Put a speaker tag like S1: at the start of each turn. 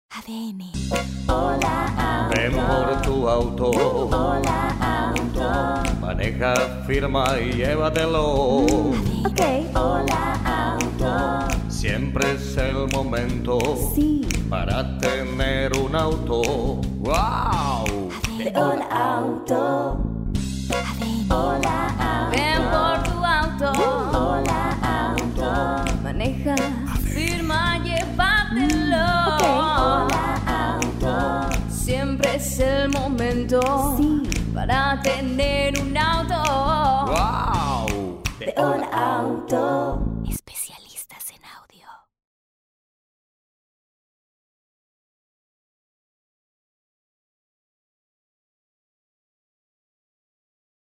S1: ADN. Hola auto.
S2: Ven por tu auto.
S1: Hola auto.
S2: Maneja, firma y llévatelo.
S1: Ok. Hola auto.
S2: Siempre es el momento
S1: Sí.
S2: para tener un auto. ¡Wow!
S1: De Hola Auto. ADN. Hola Auto.
S3: Ven por tu auto.
S1: Hola Auto.
S3: Maneja, firma, llévatelo.
S1: Ok. Hola Auto.
S3: Siempre es el momento
S1: Sí.
S3: para tener un auto.
S2: ¡Wow!
S1: De Hola Auto.
S3: Especial.